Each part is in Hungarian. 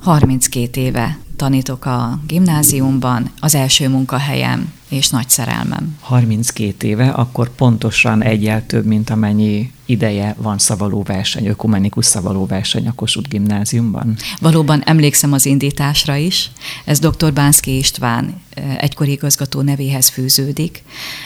32 éve tanítok a gimnáziumban, az első munkahelyem és nagy szerelmem. 32 éve, akkor pontosan egyel több, mint amennyi ideje van szavalóverseny, ökumenikus szavalóverseny a Kossuth Gimnáziumban? Valóban emlékszem az indításra is. Ez dr. Bánszky István egykori igazgató nevéhez fűződik,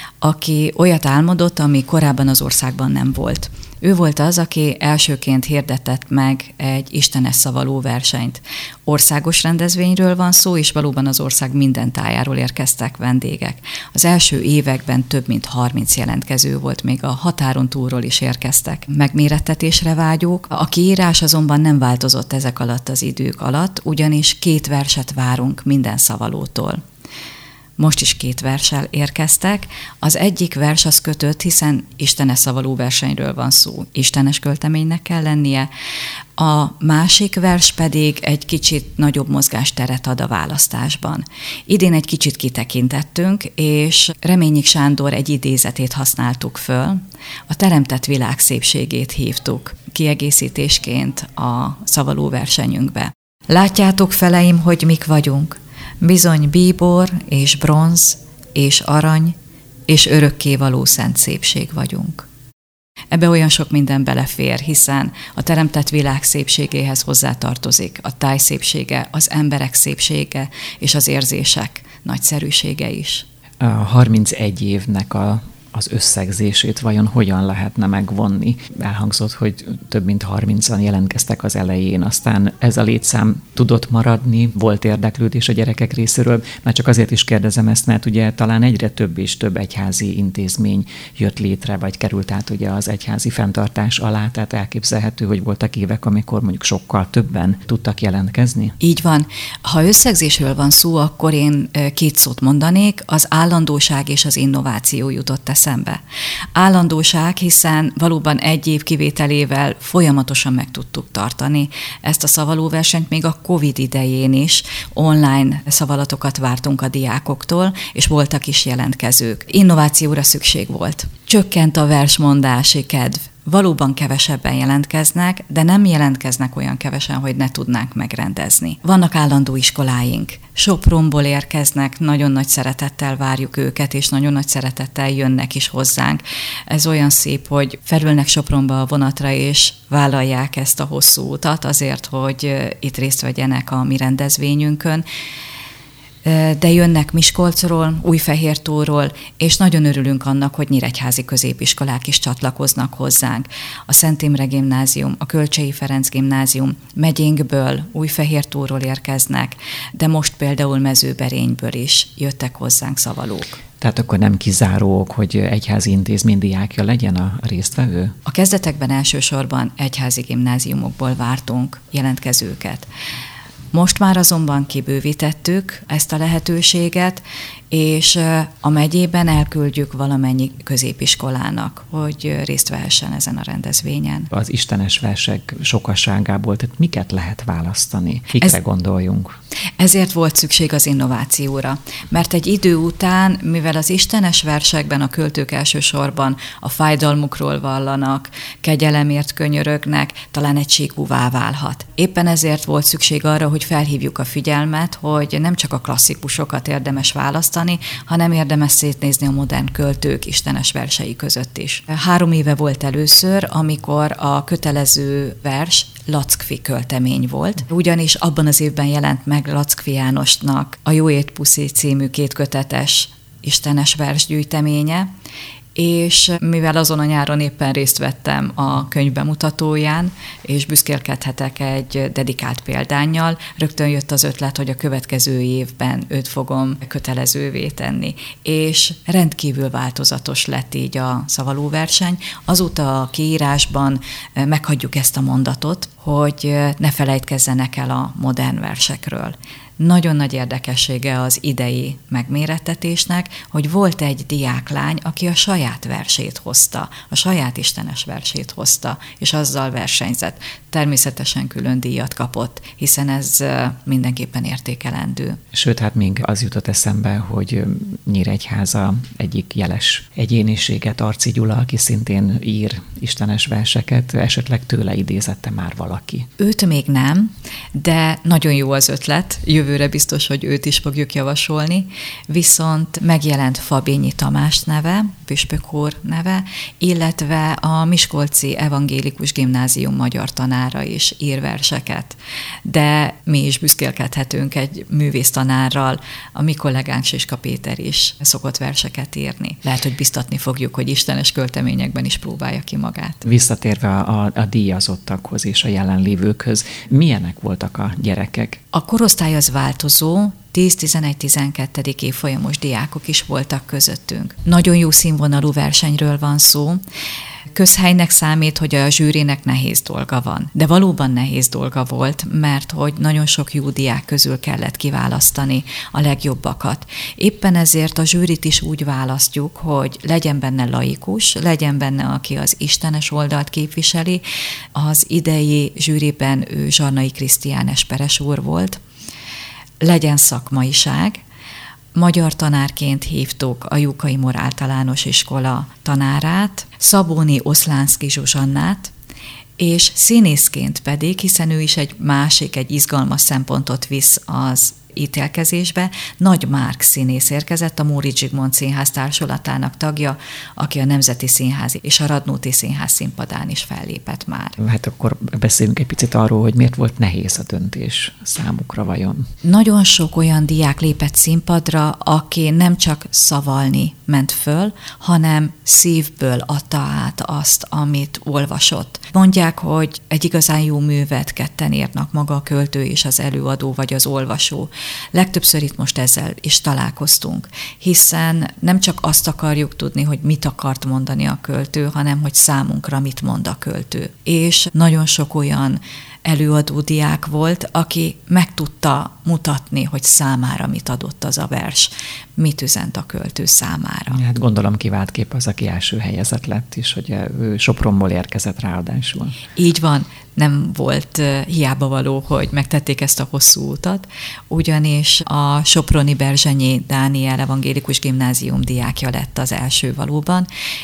aki olyat álmodott, ami korábban az országban nem volt. Ő volt az, aki elsőként hirdetett meg egy istenes szavaló versenyt. Országos rendezvényről van szó, és valóban az ország minden tájáról érkeztek vendégek. Az első években több mint 30 jelentkező volt, még a határon túlról is érkeztek megmérettetésre vágyók. A kiírás azonban nem változott ezek alatt az idők alatt, ugyanis 2 verset várunk minden szavalótól. Most is 2 verssel érkeztek. Az egyik vers az kötött, hiszen istenes szavaló versenyről van szó. Istenes költeménynek kell lennie. A másik vers pedig egy kicsit nagyobb mozgásteret ad a választásban. Idén egy kicsit kitekintettünk, és Reményik Sándor egy idézetét használtuk föl. A teremtett világ szépségét hívtuk kiegészítésként a szavaló versenyünkbe. Látjátok, feleim, hogy mik vagyunk? Bizony bíbor és bronz és arany és örökkévaló szent szépség vagyunk. Ebbe olyan sok minden belefér, hiszen a teremtett világ szépségéhez hozzátartozik a táj szépsége, az emberek szépsége és az érzések nagyszerűsége is. A 31 évnek az összegzését vajon hogyan lehetne megvonni? Elhangzott, hogy több mint 30-an jelentkeztek az elején, aztán ez a létszám tudott maradni, volt érdeklődés a gyerekek részéről. Már csak azért is kérdezem ezt, mert ugye talán egyre több és több egyházi intézmény jött létre, vagy került át ugye az egyházi fenntartás alá, tehát elképzelhető, hogy voltak évek, amikor mondjuk sokkal többen tudtak jelentkezni? Így van. Ha összegzésről van szó, akkor én 2 szót mondanék, az állandóság és az innováció jutott eszembe. Állandóság, hiszen valóban 1 év kivételével folyamatosan meg tudtuk tartani ezt a szavalóversenyt, még a Covid idején is online szavalatokat vártunk a diákoktól, és voltak is jelentkezők. Innovációra szükség volt. Csökkent a versmondási kedv. Valóban kevesebben jelentkeznek, de nem jelentkeznek olyan kevesen, hogy ne tudnánk megrendezni. Vannak állandó iskoláink. Sopronból érkeznek, nagyon nagy szeretettel várjuk őket, és nagyon nagy szeretettel jönnek is hozzánk. Ez olyan szép, hogy felülnek Sopronba a vonatra, és vállalják ezt a hosszú utat azért, hogy itt részt vegyenek a mi rendezvényünkön. De jönnek Miskolcról, Újfehértóról, és nagyon örülünk annak, hogy nyíregyházi középiskolák is csatlakoznak hozzánk. A Szent Imre Gimnázium, a Kölcsei Ferenc Gimnázium megyénkből, Újfehértóról érkeznek, de most például Mezőberényből is jöttek hozzánk szavalók. Tehát akkor nem kizáró ok, hogy egyházi intézmény diákja legyen a résztvevő? A kezdetekben elsősorban egyházi gimnáziumokból vártunk jelentkezőket. Most már azonban kibővítettük ezt a lehetőséget, és a megyében elküldjük valamennyi középiskolának, hogy részt vehessen ezen a rendezvényen. Az istenes versek sokasságából, tehát miket lehet választani? Kikre gondoljunk? Ezért volt szükség az innovációra, mert egy idő után, mivel az istenes versekben a költők elsősorban a fájdalmukról vallanak, kegyelemért könyörögnek, talán egységúvá válhat. Éppen ezért volt szükség arra, hogy felhívjuk a figyelmet, hogy nem csak a klasszikusokat érdemes választani, hanem érdemes szétnézni a modern költők istenes versei között is. 3 éve volt először, amikor a kötelező vers Lackfi költemény volt, ugyanis abban az évben jelent meg Lackfi Jánosnak a Jó ét puszi című 2 kötetes istenes versgyűjteménye, és mivel azon a nyáron éppen részt vettem a könyv bemutatóján, és büszkélkedhetek egy dedikált példánnyal, rögtön jött az ötlet, hogy a következő évben őt fogom kötelezővé tenni. És rendkívül változatos lett így a szavalóverseny. Azóta a kiírásban meghagyjuk ezt a mondatot, hogy ne felejtkezzenek el a modern versekről. Nagyon nagy érdekessége az idei megmérettetésnek, hogy volt egy diáklány, aki a saját versét hozta, a saját istenes versét hozta, és azzal versenyzett. természetesen külön díjat kapott, hiszen ez mindenképpen értékelendő. Sőt, hát még az jutott eszembe, hogy Nyíregyháza egyik jeles egyéniséget, Arczy Gyula, aki szintén ír istenes verseket, esetleg tőle idézette már valaki. Őt még nem, de nagyon jó az ötlet, jövőre biztos, hogy őt is fogjuk javasolni, viszont megjelent Fabényi Tamás neve, püspök úr neve, illetve a Miskolci Evangélikus Gimnázium magyar tanára is ír verseket, de mi is büszkélkedhetünk egy művésztanárral, a mi kollégánk Siska Péter is szokott verseket írni. Lehet, hogy biztatni fogjuk, hogy istenes költeményekben is próbálja ki magát. Visszatérve a díjazottakhoz és a jelenlévőkhöz, milyenek voltak a gyerekek? A korosztály az változó, 10-11-12. évfolyamos diákok is voltak közöttünk. Nagyon jó színvonalú versenyről van szó. Közhelynek számít, hogy a zsűrinek nehéz dolga van. De valóban nehéz dolga volt, mert hogy nagyon sok jó diák közül kellett kiválasztani a legjobbakat. Éppen ezért a zsűrit is úgy választjuk, hogy legyen benne laikus, legyen benne, aki az istenes oldalt képviseli. Az idei zsűriben ő Zsarnai Krisztián Esperes úr volt. Legyen szakmaiság. Magyar tanárként hívtuk a Jukai Mor Általános Iskola tanárát, Szabóni Oszlánszky Zsuzsannát, és színészként pedig, hiszen ő is egy izgalmas szempontot visz az ítélkezésbe, Nagy Márk színész érkezett, a Móricz Zsigmond Színház társulatának tagja, aki a Nemzeti Színház és a Radnóti Színház színpadán is fellépett már. Hát akkor beszéljünk egy picit arról, hogy miért volt nehéz a döntés számukra vajon. Nagyon sok olyan diák lépett színpadra, aki nem csak szavalni ment föl, hanem szívből adta át azt, amit olvasott. Mondják, hogy egy igazán jó művet ketten írnak, maga a költő és az előadó vagy az olvasó. Legtöbbször itt most ezzel is találkoztunk, hiszen nem csak azt akarjuk tudni, hogy mit akart mondani a költő, hanem hogy számunkra mit mond a költő. És nagyon sok olyan előadó diák volt, aki meg tudta mutatni, hogy számára mit adott az a vers, mit üzent a költő számára. Hát gondolom kivált kép az, aki első helyezett lett is, hogy ő Sopronból érkezett ráadásul. Így van, nem volt hiába való, hogy megtették ezt a hosszú utat, ugyanis a soproni Berzsenyi Dániel Evangélikus Gimnázium diákja lett az első valóban,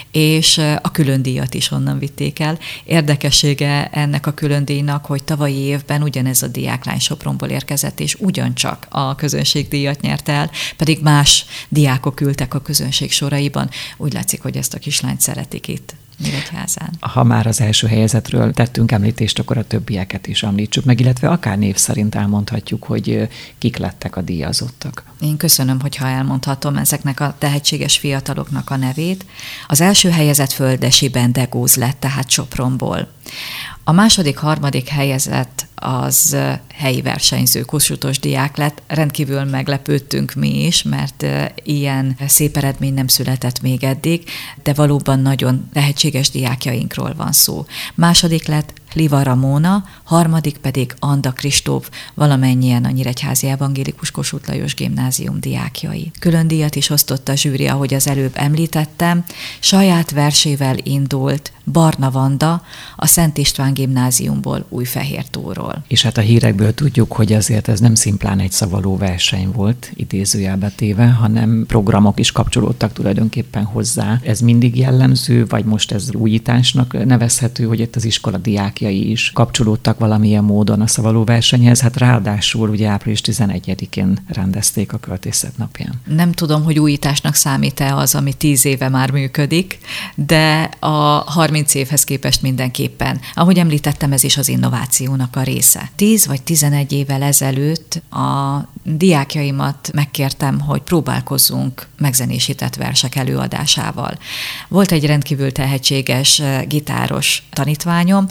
és a külön díjat is onnan vitték el. Érdekessége ennek a külön díjnak, hogy tavalyi évben ugyanez a diáklány Sopronból érkezett, és ugyancsak a közönségdíjat nyert el, pedig más diákok ültek a közönség soraiban. Úgy látszik, hogy ezt a kislányt szeretik itt Nyíregyházán. Ha már az első helyezetről tettünk említést, akkor a többieket is említsük meg, illetve akár név szerint elmondhatjuk, hogy kik lettek a díjazottak. Én köszönöm, hogyha elmondhatom ezeknek a tehetséges fiataloknak a nevét. Az első helyezett Földesi Bendegúz lett, tehát Sopronból. A második, harmadik helyezett az helyi versenyző, Kossuthos diák lett. Rendkívül meglepődtünk mi is, mert ilyen szép eredmény nem született még eddig, de valóban nagyon tehetséges diákjainkról van szó. Második lett Liva Ramóna, harmadik pedig Anda Kristóf, valamennyien a Nyíregyházi Evangélikus Kossuth Lajos Gimnázium diákjai. Külön díjat is osztott a zsűri, ahogy az előbb említettem, saját versével indult Barna Vanda a Szent István Gimnáziumból, Újfehértóról. És hát a hírekből tudjuk, hogy azért ez nem szimplán egy szavaló verseny volt, idézőjelbe téve, hanem programok is kapcsolódtak tulajdonképpen hozzá. Ez mindig jellemző, vagy most ez újításnak nevezhető, hogy itt az iskola diákjai is kapcsolódtak valamilyen módon a szavaló versenyhez? Hát ráadásul ugye április 11-én rendezték a Költészet napján. Nem tudom, hogy újításnak számít-e az, ami 10 éve már működik, de a 30 évhez képest mindenképpen. Ahogy említettem, ez is az innovációnak a része. 10 vagy 11 évvel ezelőtt a diákjaimat megkértem, hogy próbálkozzunk megzenésített versek előadásával. Volt egy rendkívül tehetséges gitáros tanítványom,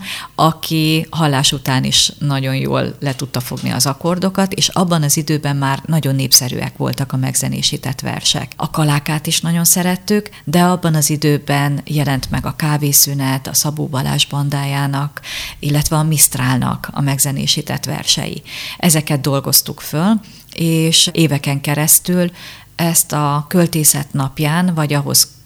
aki hallás után is nagyon jól le tudta fogni az akkordokat, és abban az időben már nagyon népszerűek voltak a megzenésített versek. A Kalákát is nagyon szerettük, de abban az időben jelent meg a Kávészünet, a Szabó Balázs bandájának, illetve a Misztrálnak a megzenésített versei. Ezeket dolgoztuk föl, és éveken keresztül ezt a Költészet napján, vagy ahhoz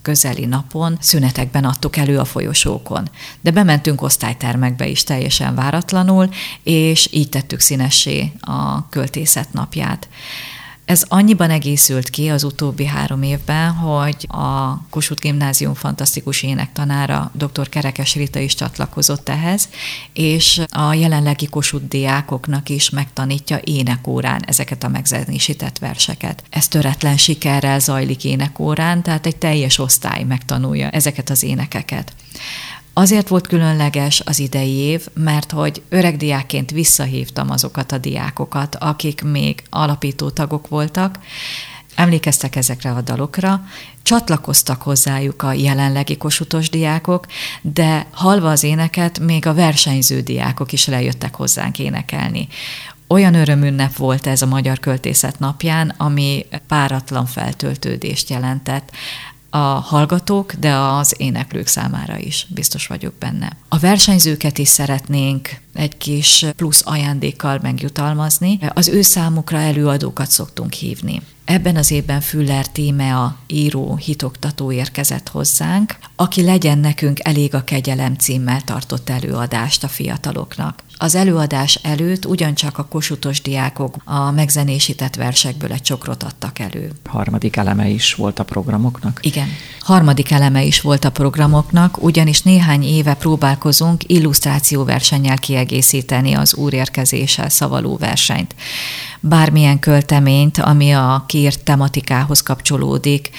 közeli napon szünetekben adtuk elő a folyosókon. De bementünk osztálytermekbe is teljesen váratlanul, és így tettük színessé a költészet napját. Ez annyiban egészült ki az utóbbi 3 évben, hogy a Kossuth Gimnázium fantasztikus énektanára, dr. Kerekes Rita is csatlakozott ehhez, és a jelenlegi Kossuth diákoknak is megtanítja énekórán ezeket a megzenésített verseket. Ez töretlen sikerrel zajlik énekórán, tehát egy teljes osztály megtanulja ezeket az énekeket. Azért volt különleges az idei év, mert hogy öreg diákként visszahívtam azokat a diákokat, akik még alapító tagok voltak, emlékeztek ezekre a dalokra, csatlakoztak hozzájuk a jelenlegi kossuthos diákok, de hallva az éneket, még a versenyző diákok is lejöttek hozzánk énekelni. Olyan örömünnep volt ez a Magyar Költészet napján, ami páratlan feltöltődést jelentett a hallgatók, de az éneklők számára is, biztos vagyok benne. A versenyzőket is szeretnénk egy kis plusz ajándékkal megjutalmazni. Az ő számukra előadókat szoktunk hívni. Ebben az évben Füller Tímea író, hitoktató érkezett hozzánk, aki Legyen nekünk elég a kegyelem címmel tartott előadást a fiataloknak. Az előadás előtt ugyancsak a kossuthos diákok a megzenésített versekből egy csokrot adtak elő. Harmadik eleme is volt a programoknak? Igen. Harmadik eleme is volt a programoknak, ugyanis néhány éve próbálkozunk illusztrációversennyel kiegészíteni az úrérkezéssel szavaló versenyt. Bármilyen költeményt, ami a kiírt tematikához kapcsolódik,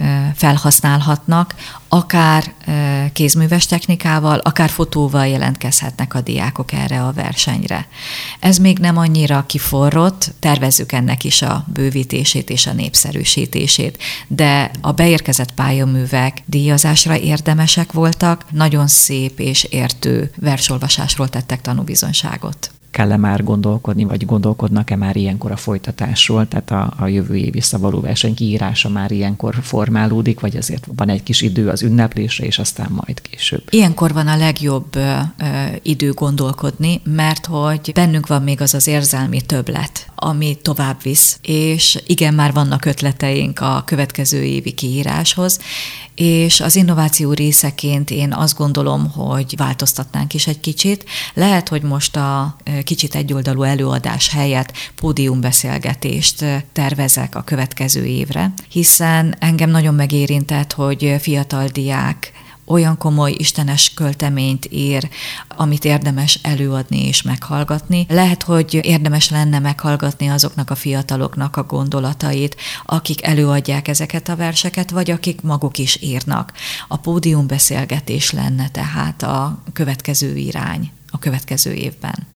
felhasználhatnak, akár kézműves technikával, akár fotóval jelentkezhetnek a diákok erre a versenyre. Ez még nem annyira kiforrott, tervezzük ennek is a bővítését és a népszerűsítését, de a beérkezett pályaművek díjazásra érdemesek voltak, nagyon szép és értő versolvasásról tettek tanúbizonyságot. Kell-e már gondolkodni, vagy gondolkodnak-e már ilyenkor a folytatásról, tehát a jövő évi szavaló verseny kiírása már ilyenkor formálódik, vagy azért van egy kis idő az ünneplésre, és aztán majd később? Ilyenkor van a legjobb idő gondolkodni, mert hogy bennünk van még az az érzelmi többlet, ami tovább visz, és igen, már vannak ötleteink a következő évi kiíráshoz, és az innováció részeként én azt gondolom, hogy változtatnánk is egy kicsit. Lehet, hogy most a kicsit egyoldalú előadás helyett pódiumbeszélgetést tervezek a következő évre, hiszen engem nagyon megérintett, hogy fiatal diák olyan komoly istenes költeményt ír, amit érdemes előadni és meghallgatni. Lehet, hogy érdemes lenne meghallgatni azoknak a fiataloknak a gondolatait, akik előadják ezeket a verseket, vagy akik maguk is írnak. A pódiumbeszélgetés lenne tehát a következő irány a következő évben.